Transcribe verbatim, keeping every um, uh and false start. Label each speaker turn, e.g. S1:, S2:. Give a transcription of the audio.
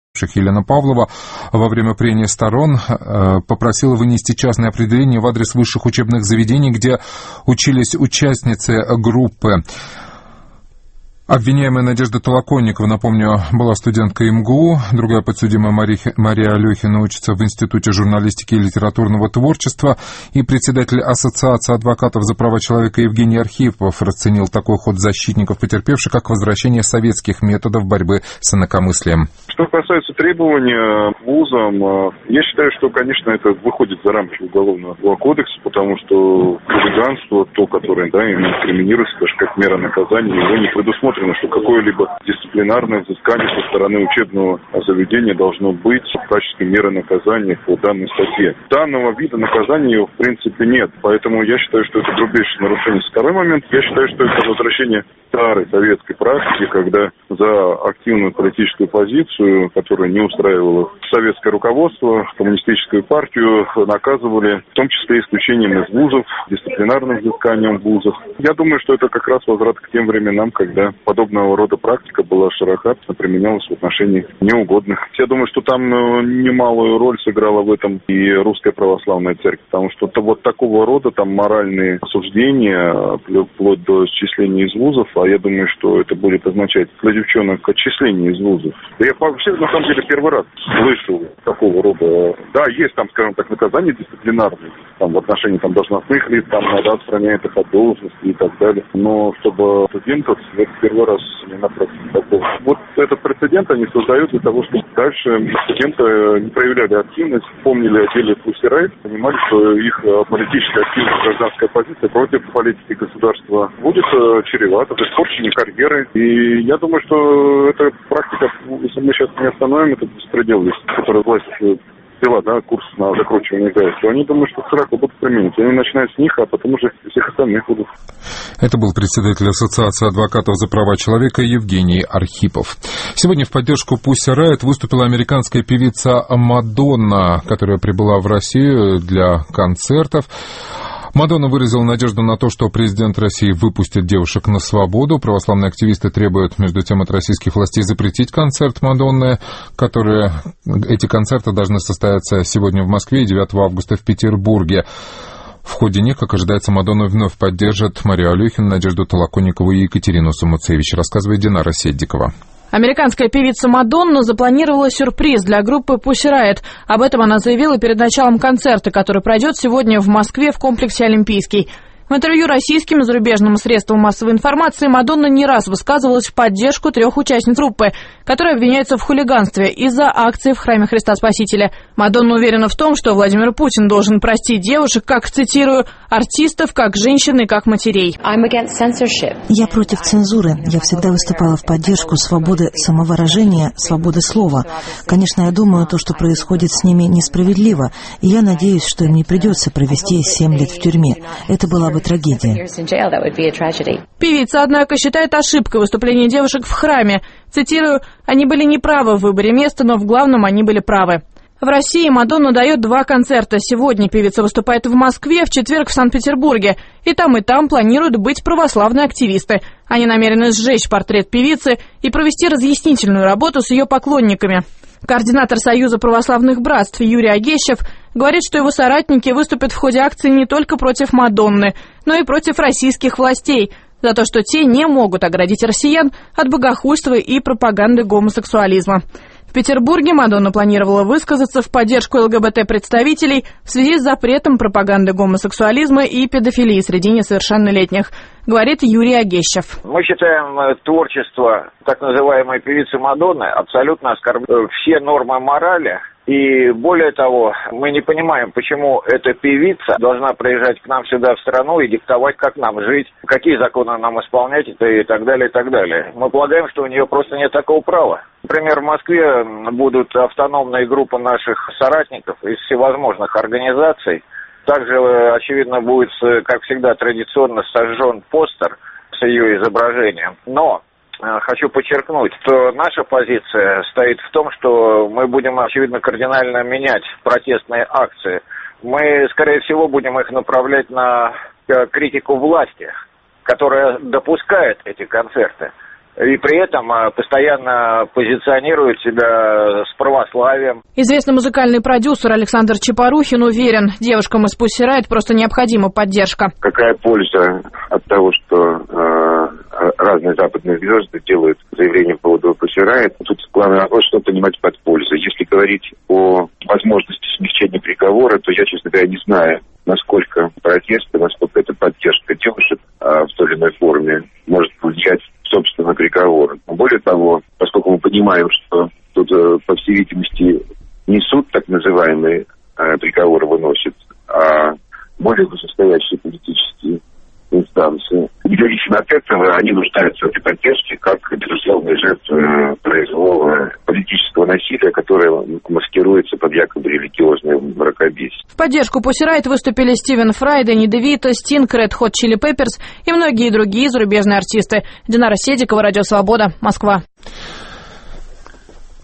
S1: Елена Павлова во время прения сторон попросила вынести частное определение в адрес высших учебных заведений, где учились участницы группы. Обвиняемая Надежда Толоконникова, напомню, была студенткой МГУ, другая подсудимая Мария Алехина учится в Институте журналистики и литературного творчества, и председатель Ассоциации адвокатов за права человека Евгений Архипов расценил такой ход защитников потерпевших как возвращение советских методов борьбы с инакомыслием.
S2: Что касается требования вузам, я считаю, что, конечно, это выходит за рамки Уголовного кодекса, потому что хулиганство, то, которое, да, инкриминируется даже как мера наказания, его не предусмотрено, что какое-либо дисциплинарное взыскание со стороны учебного заведения должно быть в качестве меры наказания по данной статье. Данного вида наказания, в принципе, нет, поэтому я считаю, что это грубейшее нарушение. Второй момент, я считаю, что это возвращение старой советской практики, когда за активную политическую позицию, которая не устраивала советское руководство, коммунистическую партию, наказывали, в том числе исключением из вузов, дисциплинарным взысканием вузов. Я думаю, что это как раз возврат к тем временам, когда подобного рода практика была широко применялась в отношении неугодных. Я думаю, что там немалую роль сыграла в этом и Русская Православная Церковь, потому что вот такого рода там моральные осуждения, вплоть до исчисления из вузов, а я думаю, что это будет означать для девчонок отчисление из вузов. Я вообще, на самом деле, первый раз слышу такого рода. Да, есть там, скажем так, наказания дисциплинарные, там в отношении там должностных лиц, там надо отстранять их от должности и так далее. Но чтобы студентов, это первый раз не напрасно такого. Вот этот прецедент они создают для того, чтобы дальше студенты не проявляли активность, помнили о деле Pussy Riot, понимали, что их политическая активность, гражданская позиция против политики государства будет чревата испорчением карьеры. И я думаю, что эта практика, если мы сейчас не остановим этот беспредел, который власть ввела, да, курс на закручивание гаек, то они думают, что широко будут применить. Они начинают с них, а потом уже всех остальных будут.
S1: Это был председатель Ассоциации адвокатов за права человека Евгений Архипов. Сегодня в поддержку Pussy Riot выступила американская певица Мадонна, которая прибыла в Россию для концертов. Мадонна выразила надежду на то, что президент России выпустит девушек на свободу. Православные активисты требуют, между тем, от российских властей запретить концерт Мадонны, которые... Эти концерты должны состояться сегодня в Москве и девятого августа в Петербурге. В ходе них, как ожидается, Мадонна вновь поддержит Марию Алехину, Надежду Толоконникову и Екатерину Сумуцевич, рассказывает Динара Седдикова.
S3: Американская певица Мадонна запланировала сюрприз для группы Pussy Riot. Об этом она заявила перед началом концерта, который пройдет сегодня в Москве в комплексе «Олимпийский». В интервью российским и зарубежным средствам массовой информации Мадонна не раз высказывалась в поддержку трех участниц группы, которые обвиняются в хулиганстве из-за акции в Храме Христа Спасителя. Мадонна уверена в том, что Владимир Путин должен простить девушек, как, цитирую, артистов, как женщин и как матерей.
S4: Я против цензуры. Я всегда выступала в поддержку свободы самовыражения, свободы слова. Конечно, я думаю, то, что происходит с ними, несправедливо, и я надеюсь, что им не придется провести семь лет в тюрьме. Это была бы трагедия.
S3: Певица, однако, считает ошибкой выступление девушек в храме. Цитирую, «Они были неправы в выборе места, но в главном они были правы». В России Мадонна дает два концерта. Сегодня певица выступает в Москве, в четверг в Санкт-Петербурге. И там, и там планируют быть православные активисты. Они намерены сжечь портрет певицы и провести разъяснительную работу с ее поклонниками. Координатор Союза православных братств Юрий Агещев говорит, что его соратники выступят в ходе акции не только против Мадонны, но и против российских властей, за то, что те не могут оградить россиян от богохульства и пропаганды гомосексуализма. В Петербурге Мадонна планировала высказаться в поддержку ЛГБТ-представителей в связи с запретом пропаганды гомосексуализма и педофилии среди несовершеннолетних, говорит Юрий Агещев.
S5: Мы считаем творчество так называемой певицы Мадонны абсолютно оскорбляет все нормы морали. И более того, мы не понимаем, почему эта певица должна приезжать к нам сюда в страну и диктовать, как нам жить, какие законы нам исполнять и так далее, и так далее. Мы полагаем, что у нее просто нет такого права. Например, в Москве будут автономные группы наших соратников из всевозможных организаций. Также, очевидно, будет, как всегда, традиционно сожжен постер с ее изображением. Но хочу подчеркнуть, что наша позиция стоит в том, что мы будем, очевидно, кардинально менять протестные акции. Мы, скорее всего, будем их направлять на критику власти, которая допускает эти концерты. и при этом постоянно позиционирует себя с православием.
S3: Известный музыкальный продюсер Александр Чапорухин уверен, девушкам из Pussy Riot просто необходима поддержка.
S6: Какая польза от того, что э, разные западные звезды делают заявления по поводу Pussy Riot? Тут главный вопрос, что понимать под пользой. Если говорить о возможности смягчения приговора, то я, честно говоря, не знаю, насколько протесты, насколько эта поддержка девушек а, в той или иной форме может повлиять, собственно, на приговор. Более того, поскольку мы понимаем, что тут, по всей видимости, не суд так называемый а, приговор выносит, а более высокостоящие политические инстанции. Независимо от этого, они нуждаются в этой поддержке как безусловные жертвы произвола политического насилия, которое маскируется под якобы религиозное мракобесие.
S3: В поддержку Pussy Riot выступили Стивен Фрай, Дэнни Девито, Стинг, Red Hot Chili Peppers и многие другие зарубежные артисты. Динара Седикова, Радио Свобода, Москва.